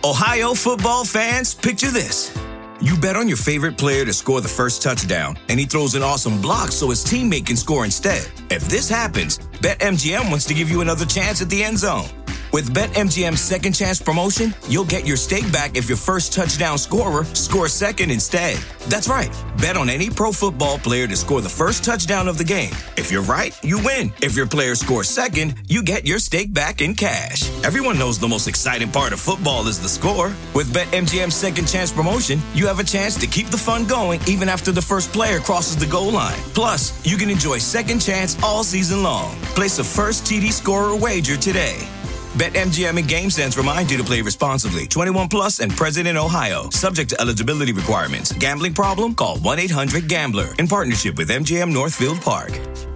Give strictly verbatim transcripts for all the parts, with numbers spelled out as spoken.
Ohio football fans, picture this. You bet on your favorite player to score the first touchdown, and he throws an awesome block so his teammate can score instead. If this happens, BetMGM wants to give you another chance at the end zone. With BetMGM's Second Chance promotion, you'll get your stake back if your first touchdown scorer scores second instead. That's right. Bet on any pro football player to score the first touchdown of the game. If you're right, you win. If your player scores second, you get your stake back in cash. Everyone knows the most exciting part of football is the score. With BetMGM's Second Chance promotion, you have a chance to keep the fun going even after the first player crosses the goal line. Plus, you can enjoy Second Chance all season long. Place a first T D scorer wager today. BetMGM and GameSense remind you to play responsibly. twenty-one plus and present in Ohio. Subject to eligibility requirements. Gambling problem? Call one eight hundred gambler. In partnership with M G M Northfield Park.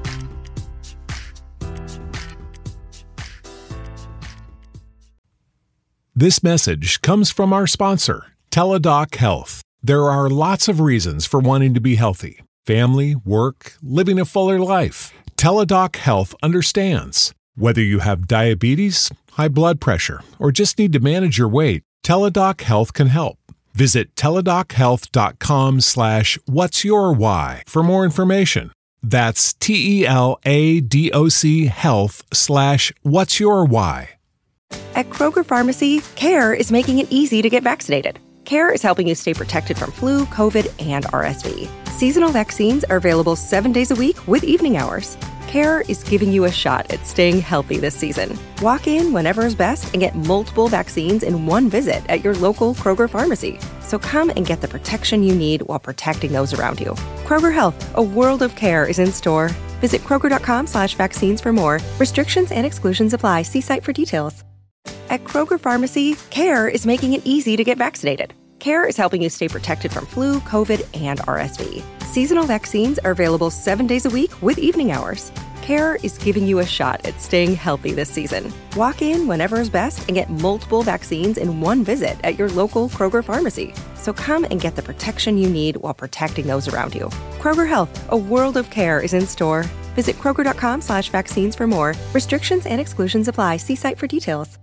This message comes from our sponsor, Teladoc Health. There are lots of reasons for wanting to be healthy. Family, work, living a fuller life. Teladoc Health understands. Whether you have diabetes, high blood pressure, or just need to manage your weight, Teladoc Health can help. Visit teladochealth.com slash what's your why for more information. That's T-E-L-A-D-O-C health slash what's your why. At Kroger Pharmacy, CARE is making it easy to get vaccinated. CARE is helping you stay protected from flu, COVID, and R S V. Seasonal vaccines are available seven days a week with evening hours. CARE is giving you a shot at staying healthy this season. Walk in whenever is best and get multiple vaccines in one visit at your local Kroger pharmacy. So come and get the protection you need while protecting those around you. Kroger Health, a world of care is in store. Visit Kroger.com slash vaccines for more. Restrictions and exclusions apply. See site for details. At Kroger Pharmacy, CARE is making it easy to get vaccinated. CARE is helping you stay protected from flu, COVID, and R S V. Seasonal vaccines are available seven days a week with evening hours. CARE is giving you a shot at staying healthy this season. Walk in whenever is best and get multiple vaccines in one visit at your local Kroger pharmacy. So come and get the protection you need while protecting those around you. Kroger Health, a world of care is in store. Visit Kroger.com slash vaccines for more. Restrictions and exclusions apply. See site for details.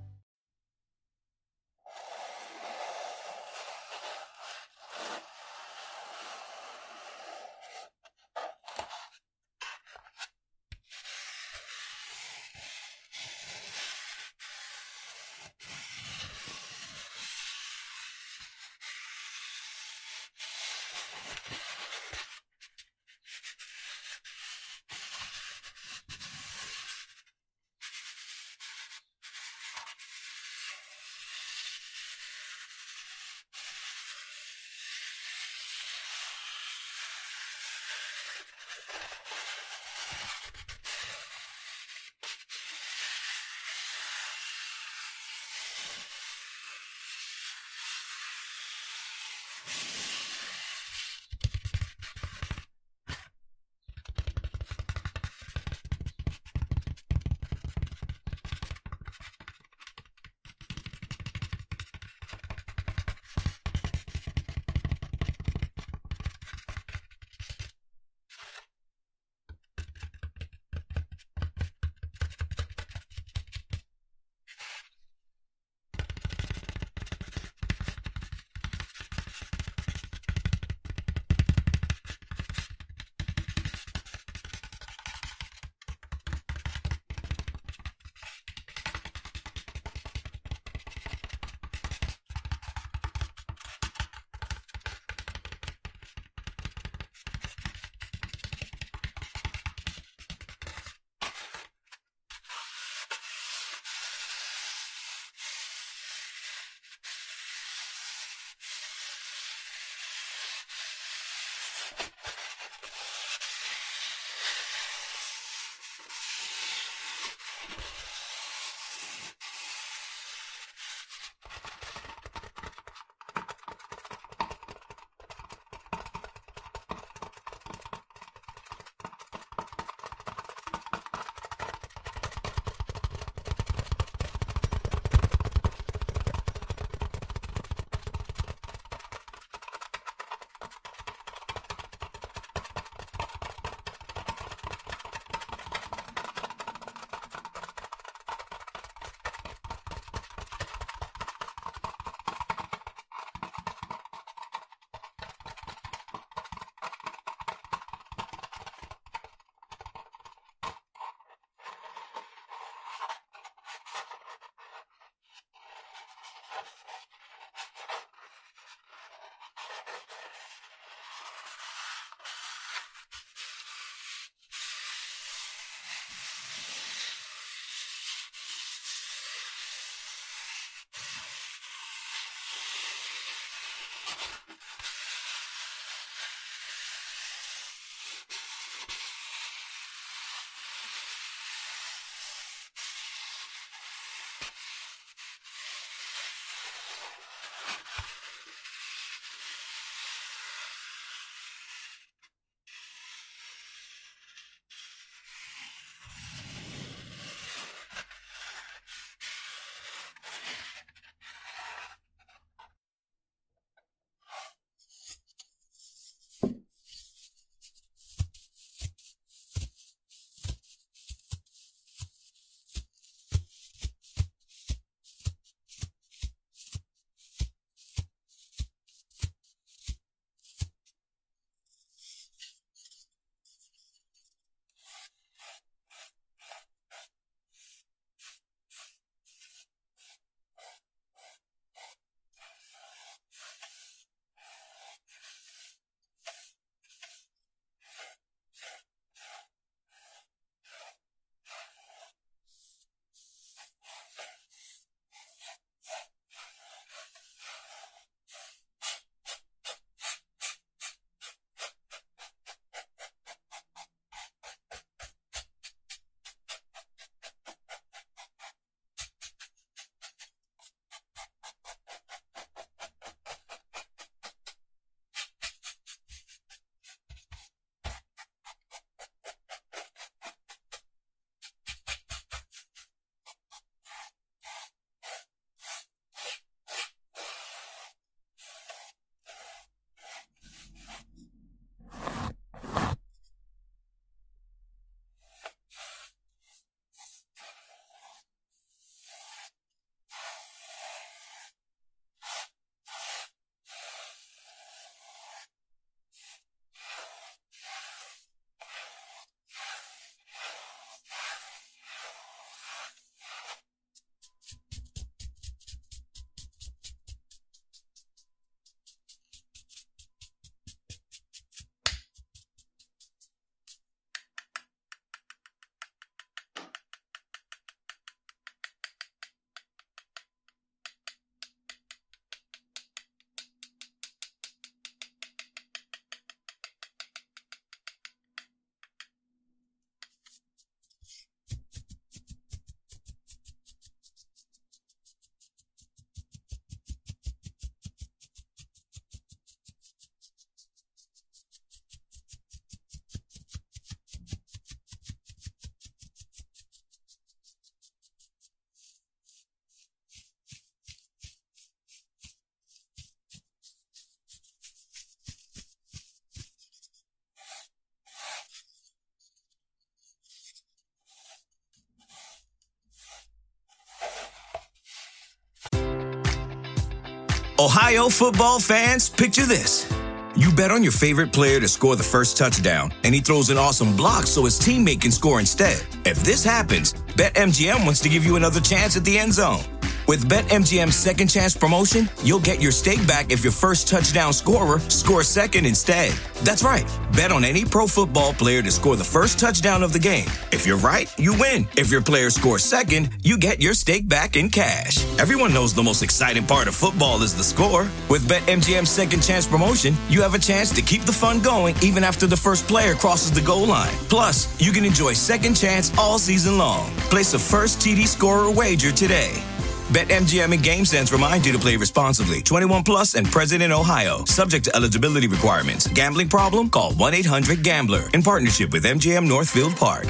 Ohio football fans, picture this. You bet on your favorite player to score the first touchdown, and he throws an awesome block so his teammate can score instead. If this happens, BetMGM wants to give you another chance at the end zone. With BetMGM's second chance promotion, you'll get your stake back if your first touchdown scorer scores second instead. That's right. Bet on any pro football player to score the first touchdown of the game. If you're right, you win. If your player scores second, you get your stake back in cash. Everyone knows the most exciting part of football is the score. With BetMGM's second chance promotion, you have a chance to keep the fun going even after the first player crosses the goal line. Plus, you can enjoy second chance all season long. Place a first T D scorer wager today. BetMGM and GameSense remind you to play responsibly. twenty-one plus and present in Ohio. Subject to eligibility requirements. Gambling problem? Call one eight hundred gambler. In partnership with M G M Northfield Park.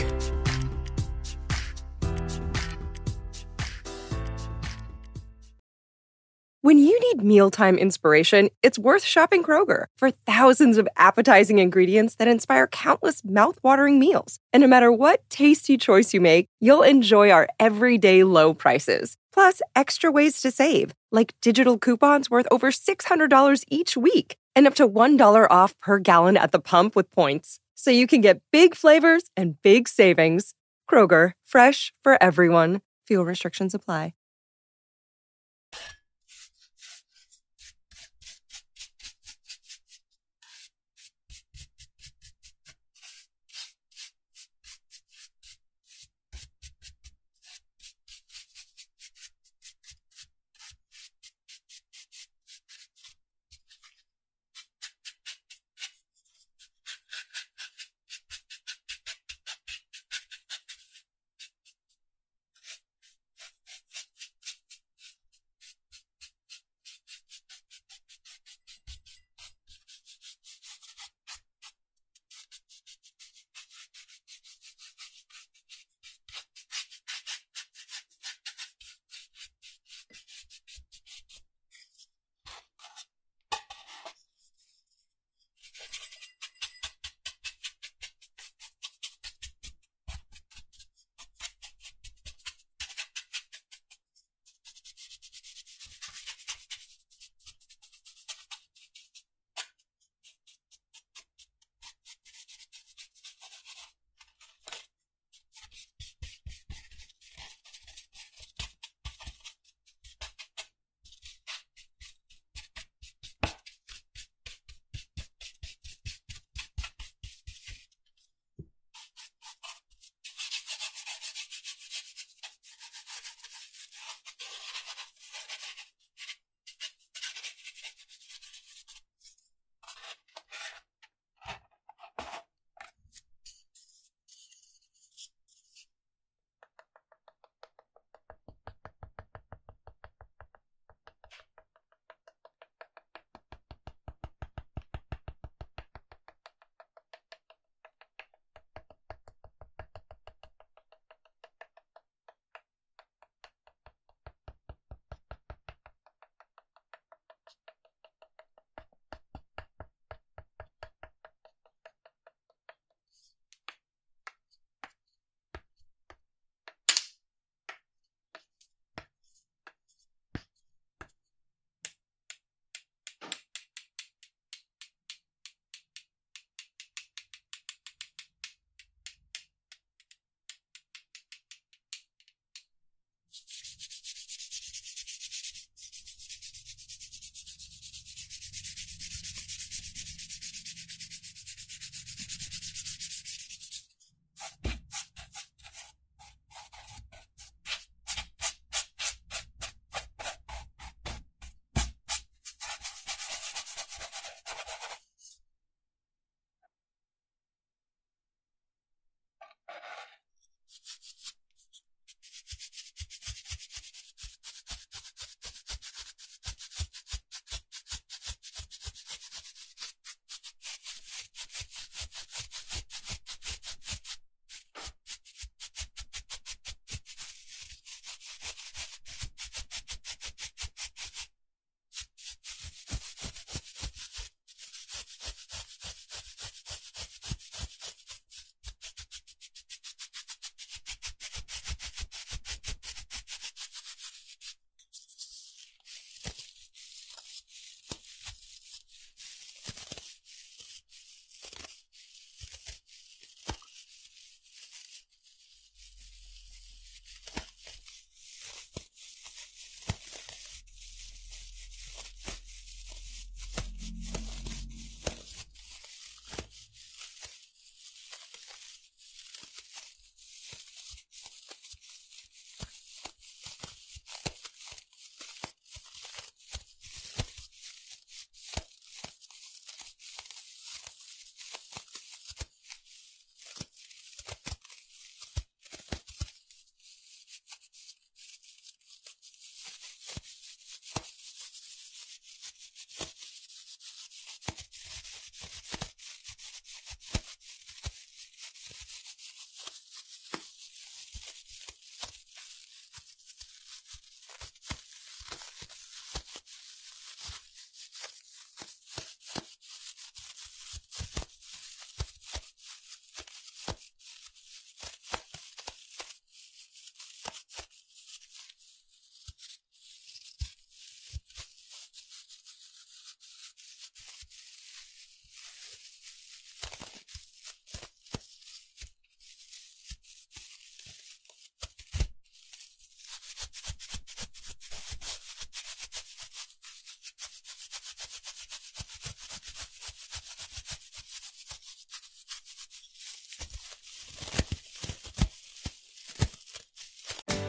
When you need mealtime inspiration, it's worth shopping Kroger for thousands of appetizing ingredients that inspire countless mouthwatering meals. And no matter what tasty choice you make, you'll enjoy our everyday low prices. Plus, extra ways to save, like digital coupons worth over six hundred dollars each week and up to one dollar off per gallon at the pump with points. So you can get big flavors and big savings. Kroger, fresh for everyone. Fuel restrictions apply.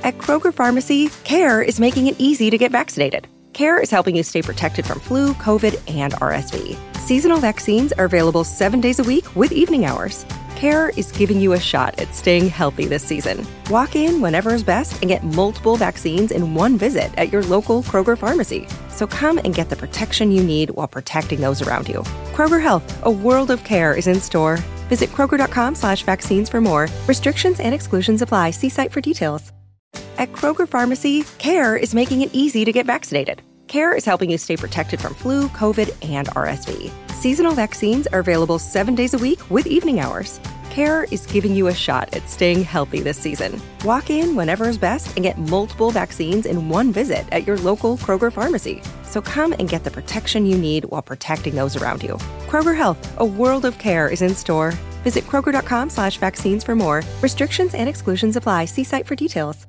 At Kroger Pharmacy, CARE is making it easy to get vaccinated. CARE is helping you stay protected from flu, COVID, and R S V. Seasonal vaccines are available seven days a week with evening hours. CARE is giving you a shot at staying healthy this season. Walk in whenever is best and get multiple vaccines in one visit at your local Kroger pharmacy. So come and get the protection you need while protecting those around you. Kroger Health, a world of care is in store. Visit Kroger.com slash vaccines for more. Restrictions and exclusions apply. See site for details. At Kroger Pharmacy, CARE is making it easy to get vaccinated. CARE is helping you stay protected from flu, COVID, and R S V. Seasonal vaccines are available seven days a week with evening hours. CARE is giving you a shot at staying healthy this season. Walk in whenever is best and get multiple vaccines in one visit at your local Kroger pharmacy. So come and get the protection you need while protecting those around you. Kroger Health, a world of care is in store. Visit Kroger.com slash vaccines for more. Restrictions and exclusions apply. See site for details.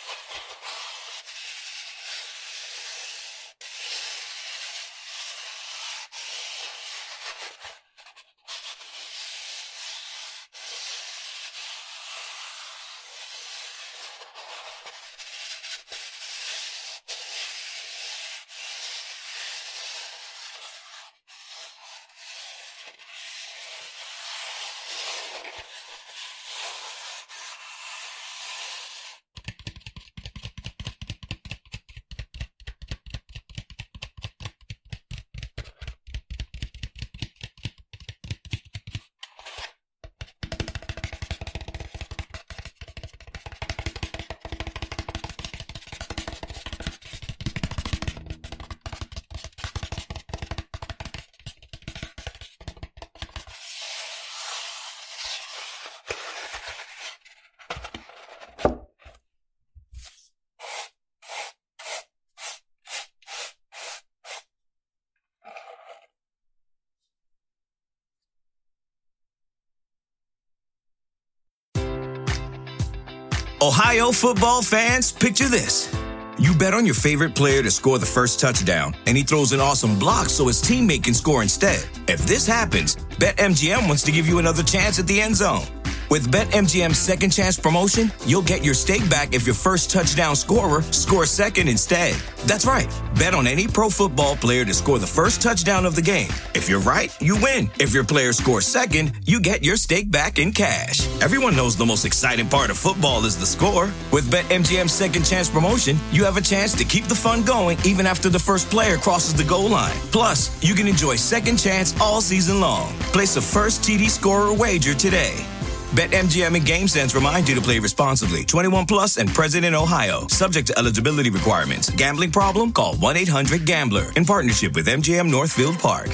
Ohio football fans, picture this. You bet on your favorite player to score the first touchdown, and he throws an awesome block so his teammate can score instead. If this happens, BetMGM wants to give you another chance at the end zone. With BetMGM's second chance promotion, you'll get your stake back if your first touchdown scorer scores second instead. That's right. Bet on any pro football player to score the first touchdown of the game. If you're right, you win. If your player scores second, you get your stake back in cash. Everyone knows the most exciting part of football is the score. With BetMGM's second chance promotion, you have a chance to keep the fun going even after the first player crosses the goal line. Plus, you can enjoy second chance all season long. Place a first T D scorer wager today. BetMGM and GameSense remind you to play responsibly. twenty-one plus and present in Ohio. Subject to eligibility requirements. Gambling problem? Call one eight hundred gambler. In partnership with M G M Northfield Park.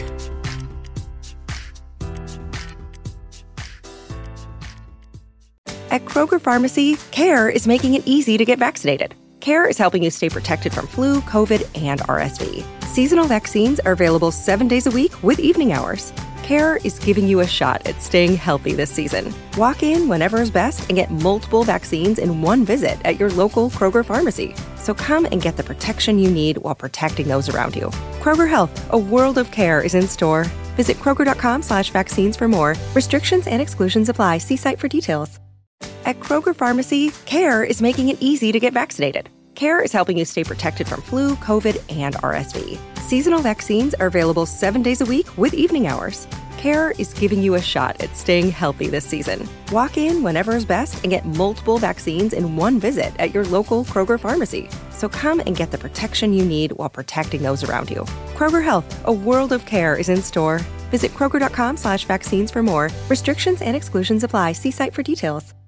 At Kroger Pharmacy, CARE is making it easy to get vaccinated. CARE is helping you stay protected from flu, COVID, and R S V. Seasonal vaccines are available seven days a week with evening hours. CARE is giving you a shot at staying healthy this season. Walk in whenever is best and get multiple vaccines in one visit at your local Kroger pharmacy. So come and get the protection you need while protecting those around you. Kroger Health, a world of care is in store. Visit Kroger.com slash vaccines for more. Restrictions and exclusions apply. See site for details. At Kroger Pharmacy, CARE is making it easy to get vaccinated. CARE is helping you stay protected from flu, COVID, and R S V. Seasonal vaccines are available seven days a week with evening hours. CARE is giving you a shot at staying healthy this season. Walk in whenever is best and get multiple vaccines in one visit at your local Kroger pharmacy. So come and get the protection you need while protecting those around you. Kroger Health, a world of care is in store. Visit Kroger.com slash vaccines for more. Restrictions and exclusions apply. See site for details.